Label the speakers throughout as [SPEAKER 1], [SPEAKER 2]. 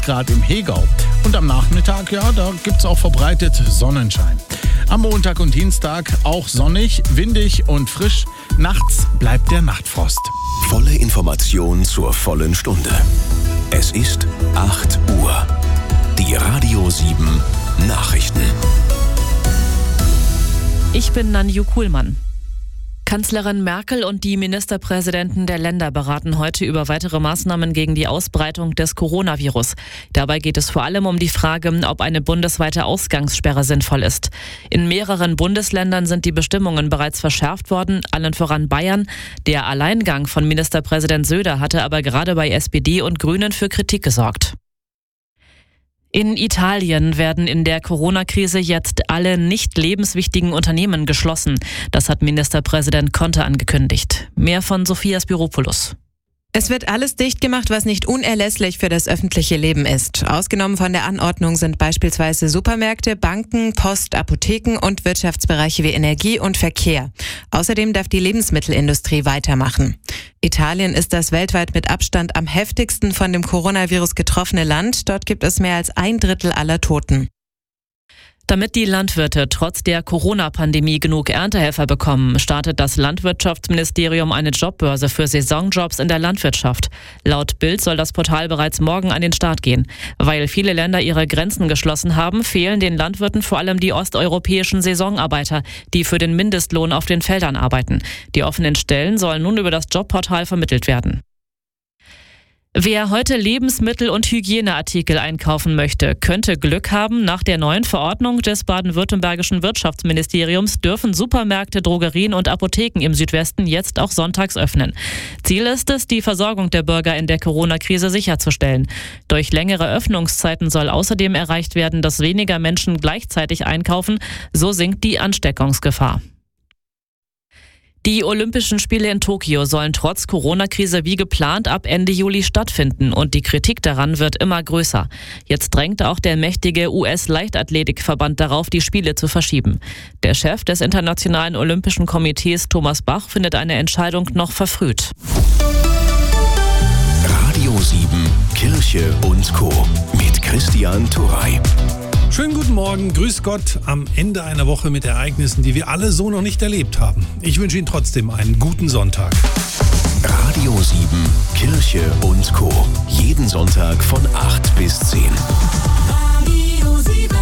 [SPEAKER 1] Grad im Hegau. Und am Nachmittag, da gibt's auch verbreitet Sonnenschein. Am Montag und Dienstag auch sonnig, windig und frisch. Nachts bleibt der Nachtfrost.
[SPEAKER 2] Volle Information zur vollen Stunde. Es ist 8 Uhr. Die Radio 7 Nachrichten.
[SPEAKER 3] Ich bin Nanju Kuhlmann. Kanzlerin Merkel und die Ministerpräsidenten der Länder beraten heute über weitere Maßnahmen gegen die Ausbreitung des Coronavirus. Dabei geht es vor allem um die Frage, ob eine bundesweite Ausgangssperre sinnvoll ist. In mehreren Bundesländern sind die Bestimmungen bereits verschärft worden, allen voran Bayern. Der Alleingang von Ministerpräsident Söder hatte aber gerade bei SPD und Grünen für Kritik gesorgt. In Italien werden in der Corona-Krise jetzt alle nicht lebenswichtigen Unternehmen geschlossen. Das hat Ministerpräsident Conte angekündigt. Mehr von Sophia Spiropoulos.
[SPEAKER 4] Es wird alles dicht gemacht, was nicht unerlässlich für das öffentliche Leben ist. Ausgenommen von der Anordnung sind beispielsweise Supermärkte, Banken, Post, Apotheken und Wirtschaftsbereiche wie Energie und Verkehr. Außerdem darf die Lebensmittelindustrie weitermachen. Italien ist das weltweit mit Abstand am heftigsten von dem Coronavirus getroffene Land. Dort gibt es mehr als 1/3 aller Toten.
[SPEAKER 3] Damit die Landwirte trotz der Corona-Pandemie genug Erntehelfer bekommen, startet das Landwirtschaftsministerium eine Jobbörse für Saisonjobs in der Landwirtschaft. Laut Bild soll das Portal bereits morgen an den Start gehen. Weil viele Länder ihre Grenzen geschlossen haben, fehlen den Landwirten vor allem die osteuropäischen Saisonarbeiter, die für den Mindestlohn auf den Feldern arbeiten. Die offenen Stellen sollen nun über das Jobportal vermittelt werden. Wer heute Lebensmittel und Hygieneartikel einkaufen möchte, könnte Glück haben. Nach der neuen Verordnung des baden-württembergischen Wirtschaftsministeriums dürfen Supermärkte, Drogerien und Apotheken im Südwesten jetzt auch sonntags öffnen. Ziel ist es, die Versorgung der Bürger in der Corona-Krise sicherzustellen. Durch längere Öffnungszeiten soll außerdem erreicht werden, dass weniger Menschen gleichzeitig einkaufen. So sinkt die Ansteckungsgefahr. Die Olympischen Spiele in Tokio sollen trotz Corona-Krise wie geplant ab Ende Juli stattfinden und die Kritik daran wird immer größer. Jetzt drängt auch der mächtige US-Leichtathletikverband darauf, die Spiele zu verschieben. Der Chef des Internationalen Olympischen Komitees, Thomas Bach, findet eine Entscheidung noch verfrüht.
[SPEAKER 2] Radio 7 Kirche und Co. mit Christian Turrey.
[SPEAKER 5] Schönen guten Morgen, grüß Gott, am Ende einer Woche mit Ereignissen, die wir alle so noch nicht erlebt haben. Ich wünsche Ihnen trotzdem einen guten Sonntag.
[SPEAKER 2] Radio 7 Kirche und Co. Jeden Sonntag von 8 bis 10.
[SPEAKER 6] Radio 7.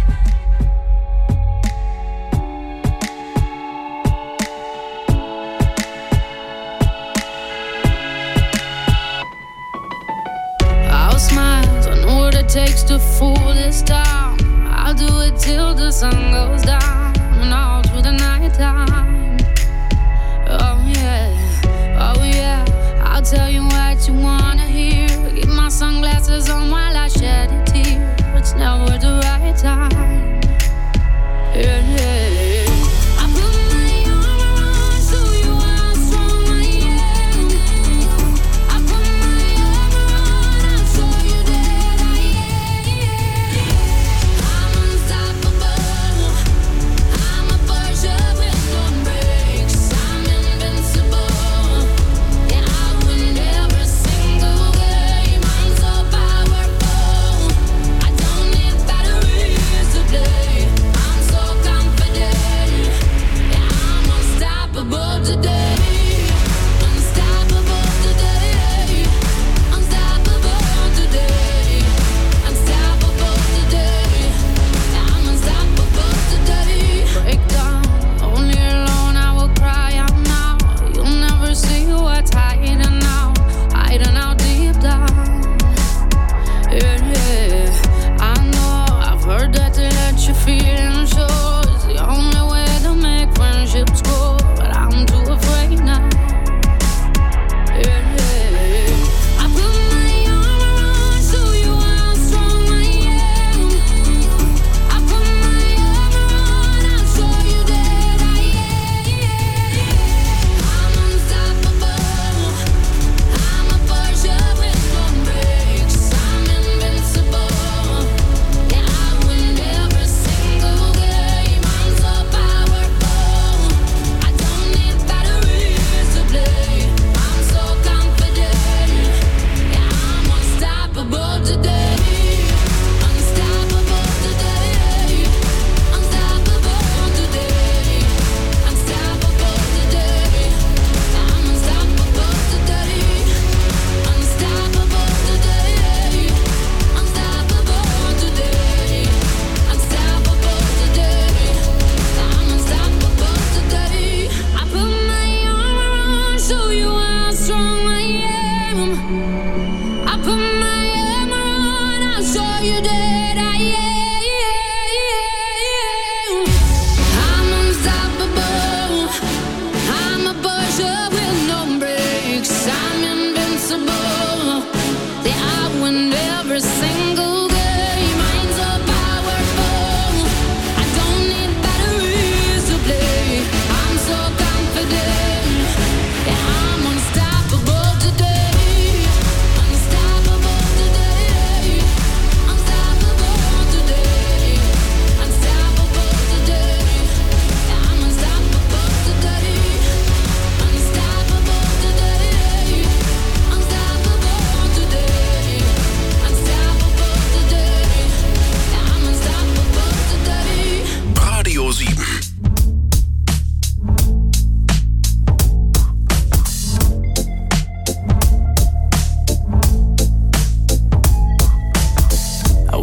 [SPEAKER 7] I'll smile, I know what it takes to fool this town. I'll do it till the sun goes down and all through the night time. Oh yeah, I'll tell you what you wanna hear. Keep my sunglasses on while I shed a tear. It's never the right time. Yeah. I put my armor on so you are strong, I am. I put my armor on, I'll show you that I am. I'm unstoppable. I'm a Porsche with no brakes. I'm invincible. Yeah, I win every single game. I'm so powerful. I don't need batteries to play. I'm so confident.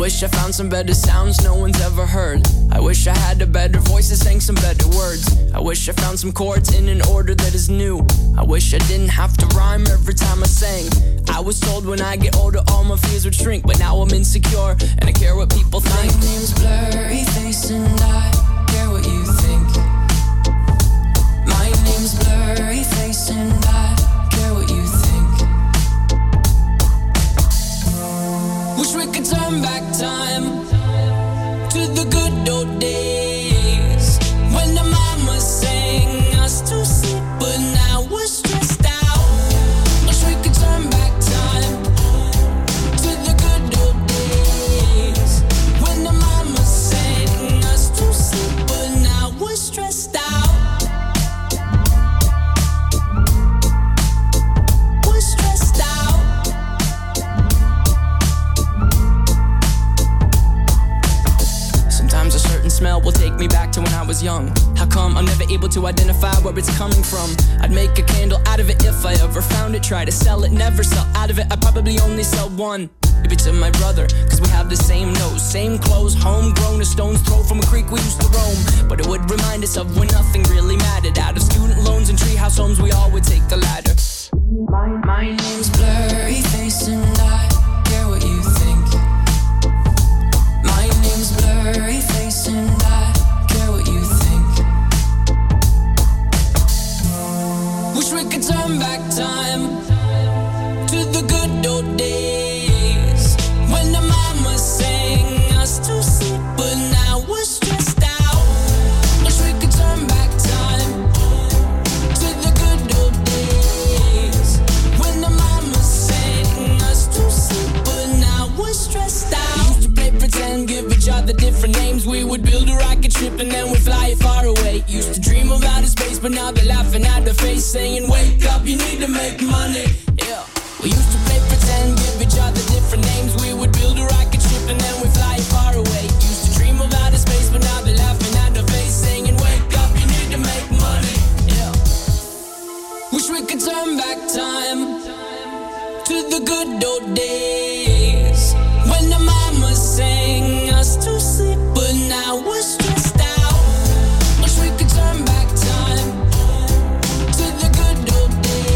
[SPEAKER 8] wish I found some better sounds no one's ever heard. I wish I had a better voice that sang some better words. I wish I found some chords in an order that is new. I wish I didn't have to rhyme every time I sang. I was told when I get older all my fears would shrink, but now I'm insecure and I care what people think.
[SPEAKER 6] My name's Blurry Face and I care what you think. My name's Blurry Face and I care what you think. Wish we could turn back time to the good old days when the mama sang us to sleep, but now we're stressed out. Wish we could turn back time to the good old days when the mama sang us to sleep, but now we're stressed out. We're stressed out. Sometimes a certain smell will take me back to when I was young. How come I'm never able to identify where it's coming from? I'd make a candle out of it if I ever found it. Try to sell it, never sell out of it. I'd probably only sell one. Maybe to my brother, cause we have the same nose, same clothes, homegrown, a stone's throw from a creek we used to roam. But it would remind us of when nothing really mattered. Out of student loans and treehouse homes, we all would take the ladder. My name's Blurry Face and I care what you think. My name's Blurry Face and I care what you think. Wish we could turn back time to the good old days when the mama sang us to sleep, but now we're stressed out. Wish we could turn back time to the good old days when the mama sang us to sleep, but now we're stressed out. We used to play pretend, give each other different names. We would build a rocket ship and then we'd fly it far away. Used to dream of outer space, but now they're laughing at the face, saying, wake up, you need to make money. Yeah. We used to play pretend, give each other different names. We would build a rocket ship and then we'd fly it far away. Used to dream of outer space, but now they're laughing at the face, saying, wake up, you need to make money. Yeah. Wish we could turn back time to the good old days when the mama sang us to sleep, but now we're stressed out. Wish we could turn back time to the good old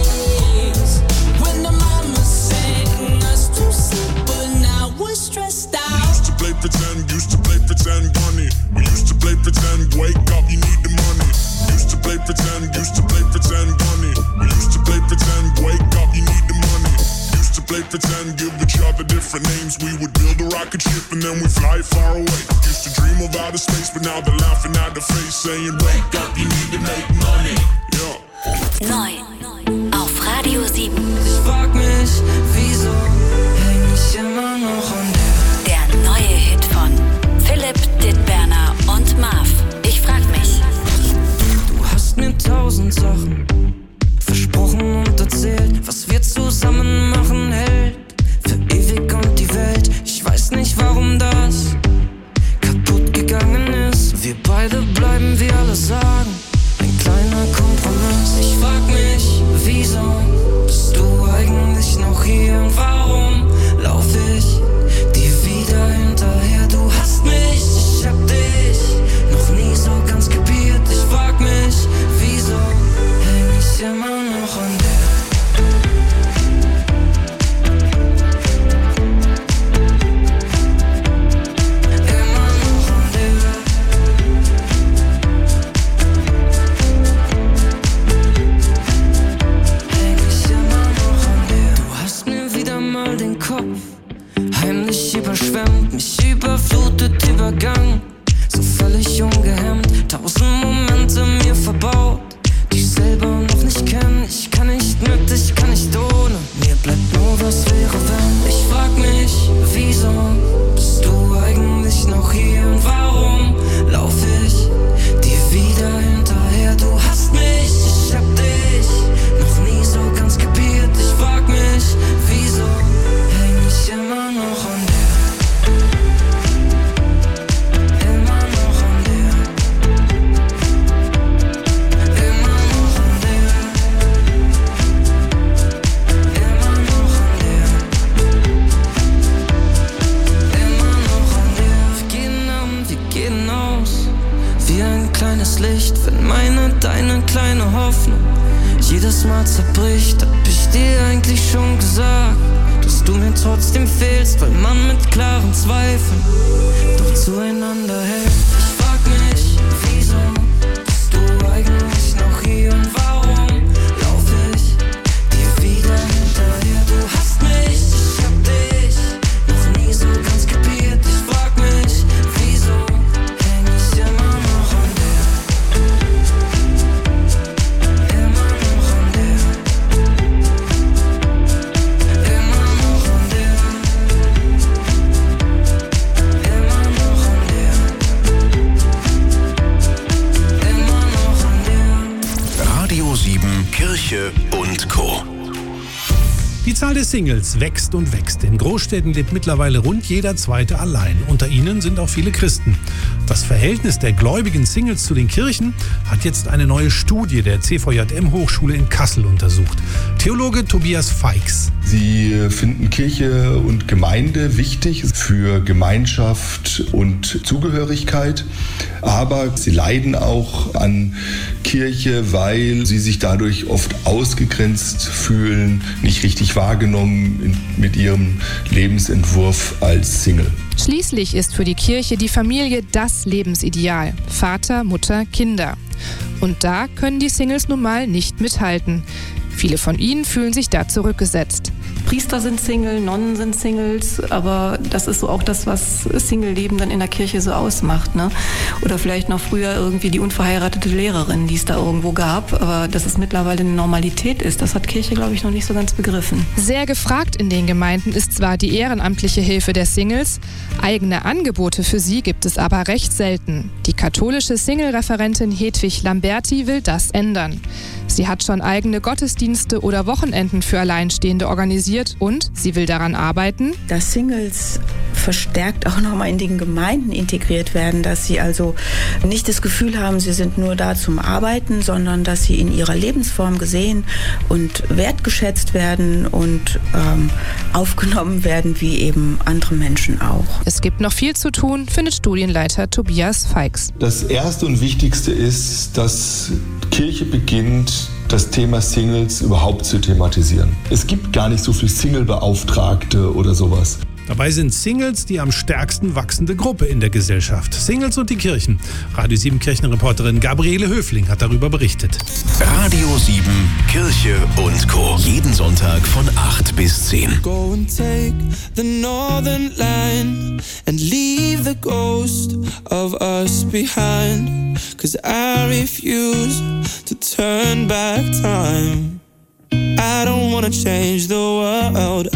[SPEAKER 6] days when the mama sang us to sleep, but now we're stressed out.
[SPEAKER 9] Used to play pretend, bunny. We used to play pretend, wake up, you need the money. Used to play pretend, bunny. We used to play pretend, wake up, you need the money. Used to play pretend, give each other different names. We would build a rocket ship and then we fly far away. Used to dream of outer space, but now they're laughing at the face, saying, wake up, you need to make money. Yeah.
[SPEAKER 10] Neu auf Radio 7.
[SPEAKER 6] Ich frag mich, wieso häng ich immer noch an
[SPEAKER 10] Der neue Hit von Philipp, Dittberner und Marv. Ich frag mich.
[SPEAKER 6] Du hast mir 1000 Sachen versprochen und erzählt, was wir zusammen machen hält für ewig und die Welt. Ich weiß nicht, warum das kaputt gegangen ist. Wir beide bleiben, wie alle sagen, ein kleiner Kompromiss. Ich frag mich, wieso bist du eigentlich noch hier und warum lauf ich dir wieder hinterher? Du hast mich, ich hab dich noch nie so ganz kapiert. Ich frag mich, wieso häng ich immer noch an der? Heimlich überschwemmt, mich überflutet, übergangen, so völlig ungehemmt, 1000 Momente mir verbaut, die ich selber noch nicht kenn. Ich kann nicht mit, ich kann nicht ohne, mir bleibt nur was wäre wenn. Ich frag mich, wieso bist du eigentlich noch hier und warum lauf ich dir wieder hinterher? Du hast mich, ich hab dich noch nie so ganz kapiert. Ich frag mich, wieso häng ich immer noch an der? Immer noch an der. Immer noch an der. Immer noch an der.
[SPEAKER 11] kleine Hoffnung jedes Mal zerbricht. Hab ich dir eigentlich schon gesagt, dass du mir trotzdem fehlst, weil man mit klaren Zweifeln doch zueinander hält. Ich frag mich, wieso bist du eigentlich noch hier und warum lauf ich dir wieder hinterher? Du hast mich, ich hab dich noch nie so ganz kapiert. Ich frag mich, wieso häng ich immer noch an der, immer noch an der, immer noch an der, immer noch an der, immer noch an der.
[SPEAKER 2] Radio 7 Kirche und Co.
[SPEAKER 5] Die Zahl der Singles wächst und wächst. In Großstädten lebt mittlerweile rund jeder Zweite allein. Unter ihnen sind auch viele Christen. Das Verhältnis der gläubigen Singles zu den Kirchen hat jetzt eine neue Studie der CVJM-Hochschule in Kassel untersucht. Theologe Tobias Feix.
[SPEAKER 12] Sie finden Kirche und Gemeinde wichtig für Gemeinschaft und Zugehörigkeit, aber sie leiden auch an Kirche, weil sie sich dadurch oft ausgegrenzt fühlen, nicht richtig wahrgenommen mit ihrem Lebensentwurf als Single.
[SPEAKER 13] Schließlich ist für die Kirche die Familie das Lebensideal. Vater, Mutter, Kinder. Und da können die Singles nun mal nicht mithalten. Viele von ihnen fühlen sich da zurückgesetzt.
[SPEAKER 14] Priester sind Single, Nonnen sind Singles, aber das ist so auch das, was Single-Leben dann in der Kirche so ausmacht, ne? Oder vielleicht noch früher irgendwie die unverheiratete Lehrerin, die es da irgendwo gab, aber dass es mittlerweile eine Normalität ist, das hat Kirche, glaube ich, noch nicht so ganz begriffen.
[SPEAKER 13] Sehr gefragt in den Gemeinden ist zwar die ehrenamtliche Hilfe der Singles, eigene Angebote für sie gibt es aber recht selten. Die katholische Single-Referentin Hedwig Lamberti will das ändern. Sie hat schon eigene Gottesdienste oder Wochenenden für Alleinstehende organisiert und sie will daran arbeiten,
[SPEAKER 15] dass Singles verstärkt auch nochmal in den Gemeinden integriert werden, dass sie also nicht das Gefühl haben, sie sind nur da zum Arbeiten, sondern dass sie in ihrer Lebensform gesehen und wertgeschätzt werden und aufgenommen werden wie eben andere Menschen auch.
[SPEAKER 13] Es gibt noch viel zu tun, findet Studienleiter Tobias Feix.
[SPEAKER 12] Das Erste und Wichtigste ist, dass Kirche beginnt, das Thema Singles überhaupt zu thematisieren. Es gibt gar nicht so viel Single-Beauftragte oder sowas.
[SPEAKER 5] Dabei sind Singles die am stärksten wachsende Gruppe in der Gesellschaft. Singles und die Kirchen. Radio 7 Kirchenreporterin Gabriele Höfling hat darüber berichtet.
[SPEAKER 2] Radio 7 Kirche und Co. Jeden Sonntag von 8 bis 10.
[SPEAKER 11] Go and take the northern line and leave the ghost of us behind. 'Cause I refuse to turn back time. I don't wanna change the world.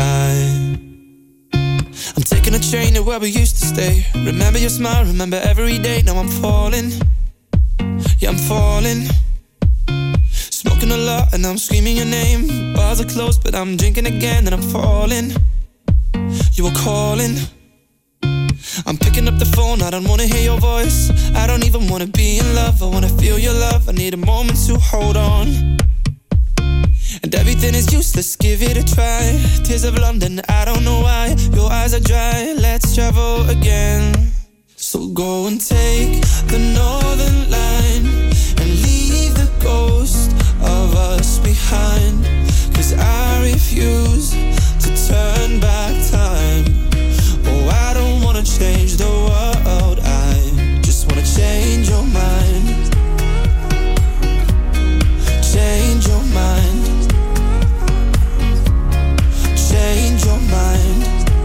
[SPEAKER 11] I'm taking a train to where we used to stay. Remember your smile, remember every day. Now I'm falling, yeah I'm falling. Smoking a lot and I'm screaming your name. Bars are closed but I'm drinking again and I'm falling. You were calling, I'm picking up the phone, I don't wanna hear your voice. I don't even wanna be in love, I wanna feel your love. I need a moment to hold on. And everything is useless, give it a try. Tears of London, I don't know why. Your eyes are dry, let's travel again. So go and take the northern line and leave the ghost of us behind. 'Cause I refuse to turn back time. Oh, I don't wanna change the world, I just wanna change your mind. Change your mind. Change your mind.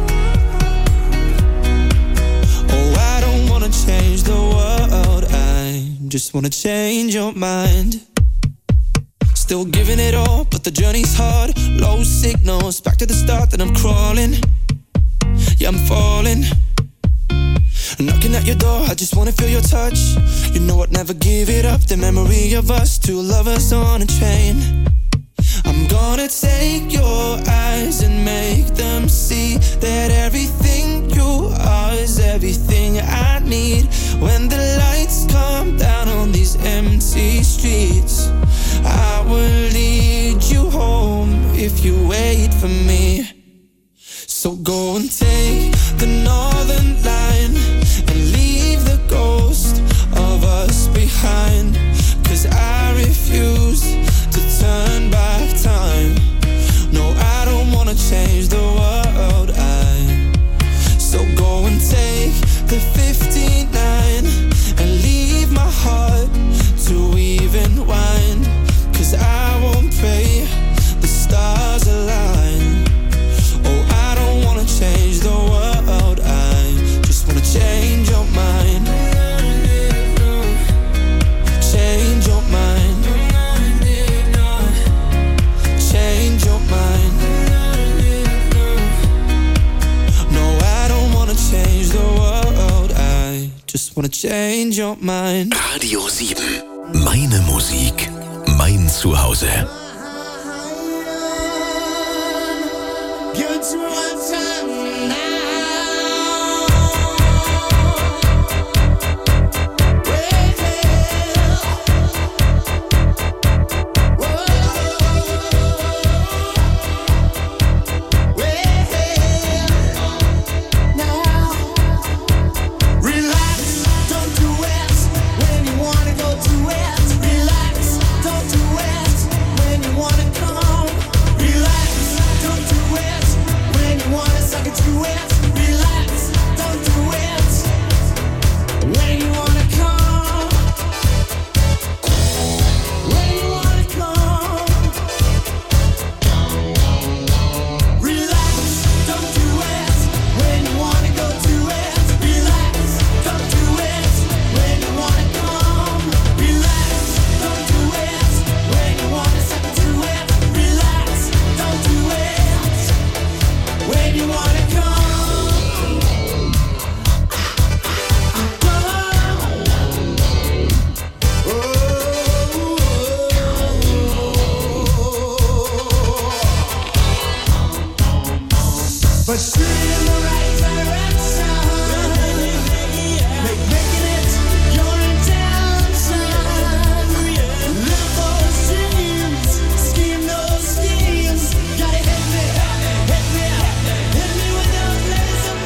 [SPEAKER 11] Oh, I don't wanna change the world, I just wanna change your mind. Still giving it all, but the journey's hard. Low signals, back to the start, then I'm crawling. Yeah, I'm falling. Knocking at your door, I just wanna feel your touch. You know I'd never give it up, the memory of us, two lovers on a train. I'm gonna take your eyes and make them see that everything you are is everything I need. When the lights come down on these empty streets, I will lead you home if you wait for me. So go and take the northern line and leave the ghost of us behind. 'Cause I refuse wanna change your mind.
[SPEAKER 2] Radio 7. Meine Musik. Mein Zuhause.
[SPEAKER 6] Give it to me one time now. But still in the right direction. Making it your intention. Live those dreams, scheme those schemes. Gotta hit me with those laser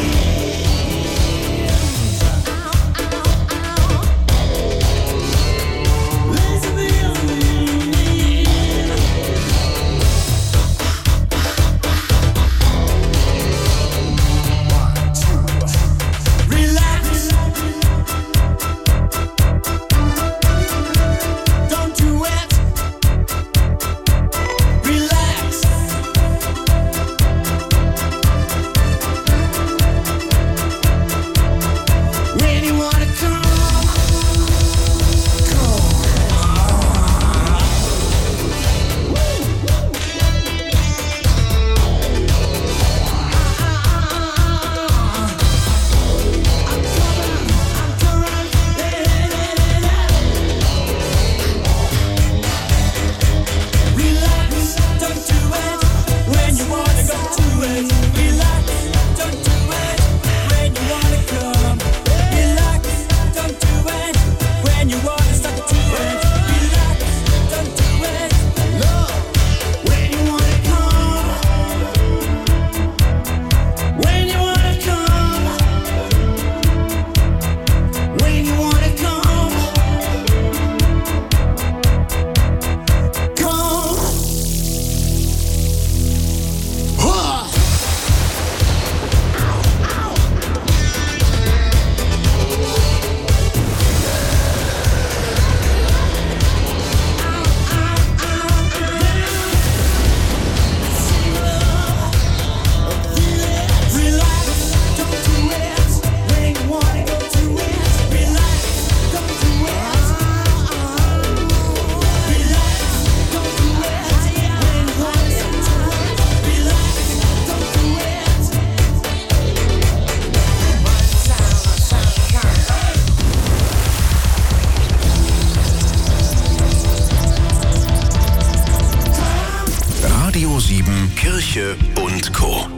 [SPEAKER 2] Radio 7 Kirche und Co.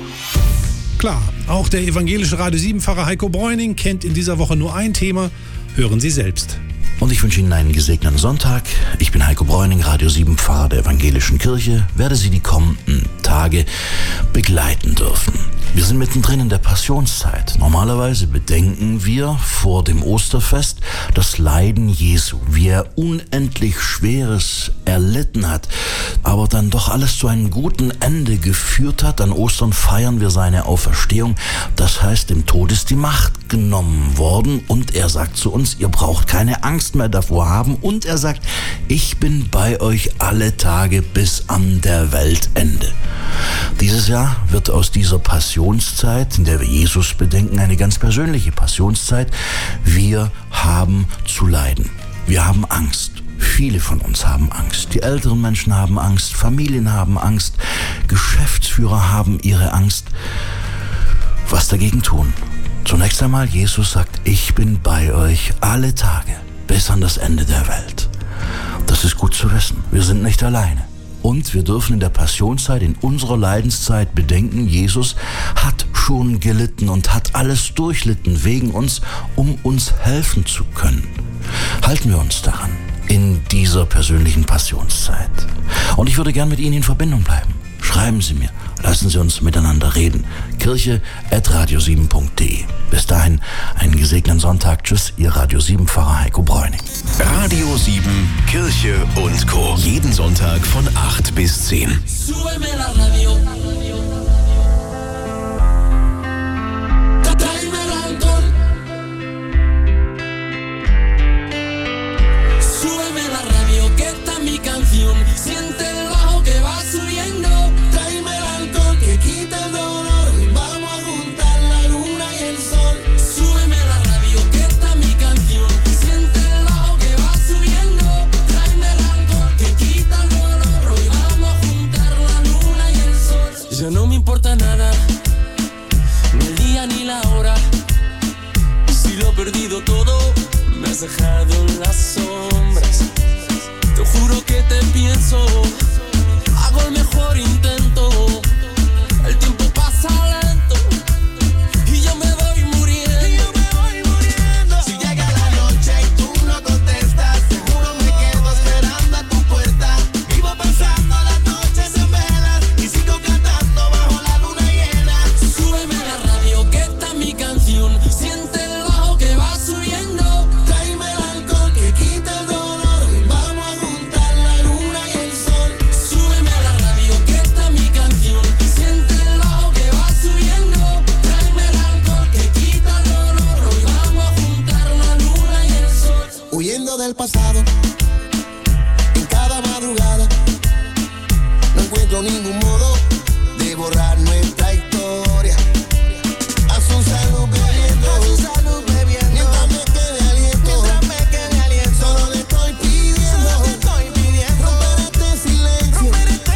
[SPEAKER 5] Klar, auch der evangelische Radio 7-Pfarrer Heiko Bräuning kennt in dieser Woche nur ein Thema. Hören Sie selbst.
[SPEAKER 16] Und ich wünsche Ihnen einen gesegneten Sonntag. Ich bin Heiko Bräuning, Radio 7 Pfarrer der evangelischen Kirche, werde Sie die kommenden Tage begleiten dürfen. Wir sind mittendrin in der Passionszeit. Normalerweise bedenken wir vor dem Osterfest das Leiden Jesu, wie er unendlich Schweres erlitten hat, aber dann doch alles zu einem guten Ende geführt hat. An Ostern feiern wir seine Auferstehung. Das heißt, dem Tod ist die Macht genommen worden und er sagt zu uns, ihr braucht keine Angst mehr davor haben, und er sagt, ich bin bei euch alle Tage bis an der Weltende. Dieses Jahr wird aus dieser Passionszeit, in der wir Jesus bedenken, eine ganz persönliche Passionszeit. Wir haben zu leiden. Wir haben Angst. Viele von uns haben Angst. Die älteren Menschen haben Angst. Familien haben Angst. Geschäftsführer haben ihre Angst. Was dagegen tun? Zunächst einmal, Jesus sagt, ich bin bei euch alle Tage bis an das Ende der Welt. Das ist gut zu wissen. Wir sind nicht alleine. Und wir dürfen in der Passionszeit, in unserer Leidenszeit bedenken, Jesus hat schon gelitten und hat alles durchlitten wegen uns, um uns helfen zu können. Halten wir uns daran in dieser persönlichen Passionszeit. Und ich würde gern mit Ihnen in Verbindung bleiben. Schreiben Sie mir, lassen Sie uns miteinander reden. kirche@radio7.de. Bis dahin, einen gesegneten Sonntag. Tschüss, Ihr Radio 7-Pfarrer Heiko Bräuning.
[SPEAKER 2] Radio 7, Kirche und Co. Jeden Sonntag von 8 bis 10.
[SPEAKER 6] Súbeme la radio. Tráeme el alcohol. Súbeme la radio, que esta es mi canción. Siente el bajo que va subiendo. Tráeme el alcohol que quita el dolor. Vamos a juntar la luna y el sol. Súbeme la radio, que esta es mi canción. Siente el bajo que va subiendo. Tráeme el alcohol que quita el dolor. Hoy vamos a juntar la luna y el sol. Ya no me importa nada, ni el día ni la hora. Si lo he perdido todo, me has dejado en las sombras. Te juro que te pienso, hago el mejor intento. El tiempo pasa lento y yo me voy muriendo. Si llega la noche y tú no contestas, seguro me quedo esperando a tu puerta. Vivo pasando las noches en velas y sigo cantando bajo la luna llena. Súbeme la radio, que esta es mi canción. Siente el bajo que va subiendo. Tráeme el alcohol que quita el dolor. Vamos a juntar la luna y el sol. Súbeme la radio, que esta es mi canción. Siente el bajo que va subiendo. Tráeme el alcohol que quita el dolor. Hoy vamos a juntar la luna y el sol. Huyendo del pasado, en cada madrugada, no encuentro ningún modo de borrar nuestra historia. A su salud bebiendo, mientras me quede aliento, solo le estoy pidiendo, romper este silencio.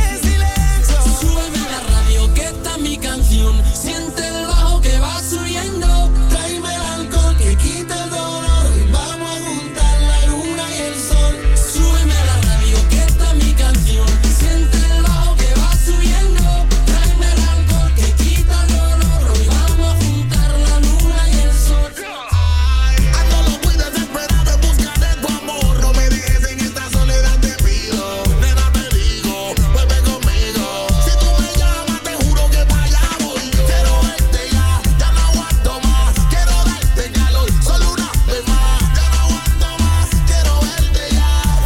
[SPEAKER 6] Súbeme la radio, que esta es mi canción. Siente el bajo que va subiendo. Tráeme el alcohol que quita el dolor. Vamos a juntar la luna y el sol. Súbeme la radio, que esta es mi canción. Siente el bajo que va subiendo. Tráeme el alcohol que quita el dolor. Hoy vamos a juntar la luna y el sol. Ando loco y desesperado en busca de tu amor. No me dejes en esta soledad, te pido. Nena, te digo, vuelve conmigo. Si tú me llamas, te juro que para allá voy yo. Quiero verte ya no aguanto más. Quiero darte calor, solo una vez más. Ya no aguanto más, quiero verte ya.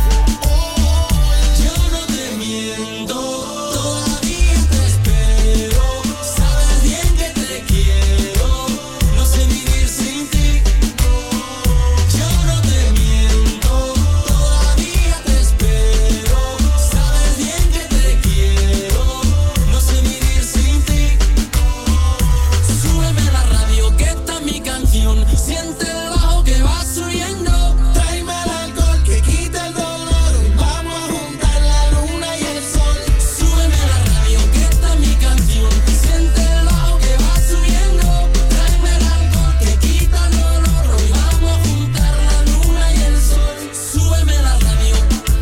[SPEAKER 6] Yo no te miento, todavía te espero. Sabes bien que te quiero, no sé vivir sin ti. Yo no te miento, todavía te espero. Sabes bien que te quiero, no sé vivir sin ti. Súbeme la radio, que esta es mi canción. Siente el bajo que va subiendo. Tráeme el alcohol que quita el dolor. Vamos a juntar la luna y el sol. Súbeme la radio, que esta es mi canción. Siente el bajo que va subiendo. Tráeme el alcohol que quita el dolor. Hoy vamos a juntar la luna y el sol. Súbeme la radio.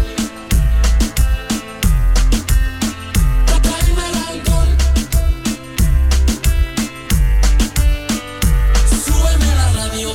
[SPEAKER 6] Tráeme el alcohol. Súbeme la radio.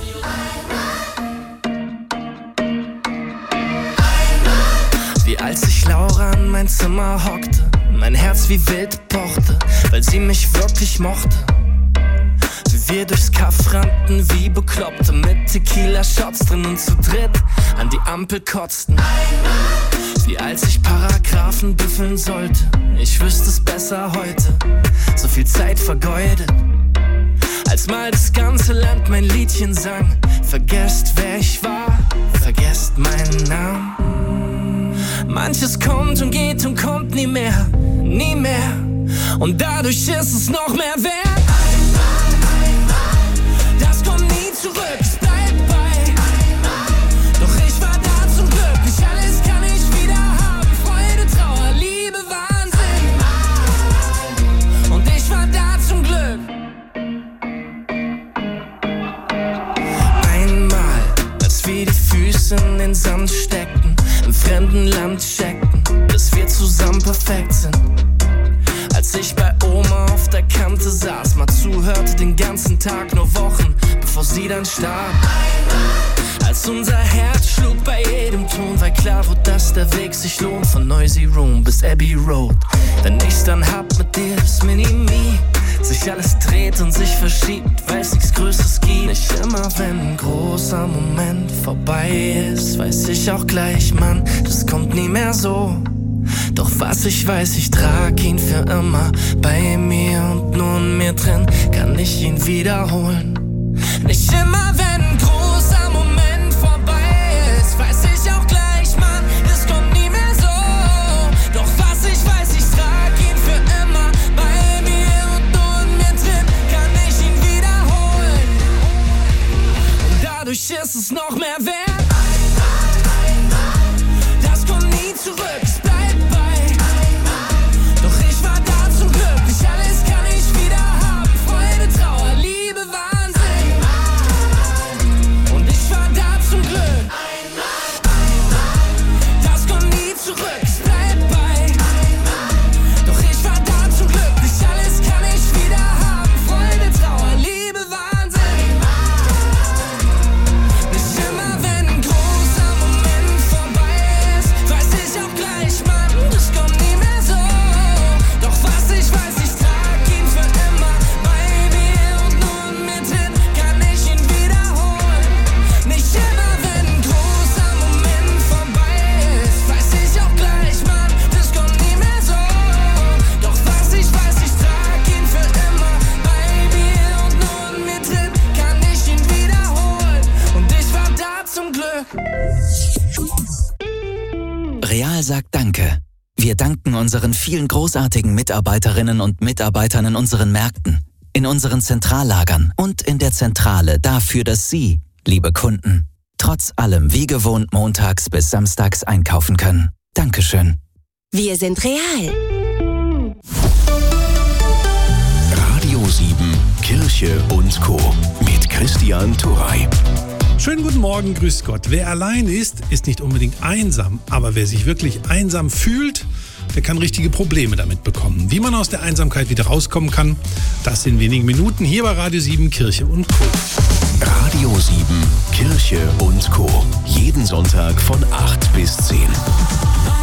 [SPEAKER 17] Wie als ich Laura in mein Zimmer hockte, mein Herz wie wild pochte, weil sie mich wirklich mochte. Wie wir durchs Kaff rannten wie Bekloppte, mit Tequila-Shots drin und zu dritt an die Ampel kotzten. Wie als ich Paragraphen büffeln sollte, ich wüsste es besser heute, so viel Zeit vergeudet. Als mal das ganze Land mein Liedchen sang, vergesst wer ich war, vergesst meinen Namen. Manches kommt und geht und kommt nie mehr, nie mehr. Und dadurch ist es noch mehr wert. Das kommt nie zurück, es bleibt bei. Doch ich war da zum Glück, nicht alles kann ich wieder haben. Freude, Trauer, Liebe, Wahnsinn. Und ich war da zum Glück. Fuß in den Sand steckten, im fremden Land checkten, bis wir zusammen perfekt sind. Als ich bei Oma auf der Kante saß, mal zuhörte den ganzen Tag, nur Wochen, bevor sie dann starb. Als unser Herz schlug bei jedem Ton, weil klar wurde, dass der Weg sich lohnt, von Noisy Room bis Abbey Road. Wenn ich's dann hab mit dir, das Mini-Me, sich alles dreht und sich verschiebt, weil's nichts Größeres gibt. Nicht immer, wenn ein großer Moment vorbei ist, weiß ich auch gleich, Mann, das kommt nie mehr so. Doch was ich weiß, ich trag ihn für immer bei mir und nur in mir drin kann ich ihn wiederholen. Nicht immer, wenn ein großer Moment vorbei ist, weiß ich auch gleich, Mann, das kommt nie mehr so. Doch was ich weiß, ich trag ihn für immer bei mir und nur in mir drin kann ich ihn wiederholen. Und dadurch ist es noch mehr wert. Das kommt nie zurück.
[SPEAKER 18] Real sagt Danke. Wir danken unseren vielen großartigen Mitarbeiterinnen und Mitarbeitern in unseren Märkten, in unseren Zentrallagern und in der Zentrale dafür, dass Sie, liebe Kunden, trotz allem wie gewohnt montags bis samstags einkaufen können. Dankeschön.
[SPEAKER 19] Wir sind real.
[SPEAKER 2] Radio 7, Kirche und Co. mit Christian Turrey.
[SPEAKER 5] Schönen guten Morgen, grüß Gott. Wer allein ist, ist nicht unbedingt einsam. Aber wer sich wirklich einsam fühlt, der kann richtige Probleme damit bekommen. Wie man aus der Einsamkeit wieder rauskommen kann, das in wenigen Minuten hier bei Radio 7, Kirche und Co.
[SPEAKER 2] Radio 7, Kirche und Co. Jeden Sonntag von 8 bis 10.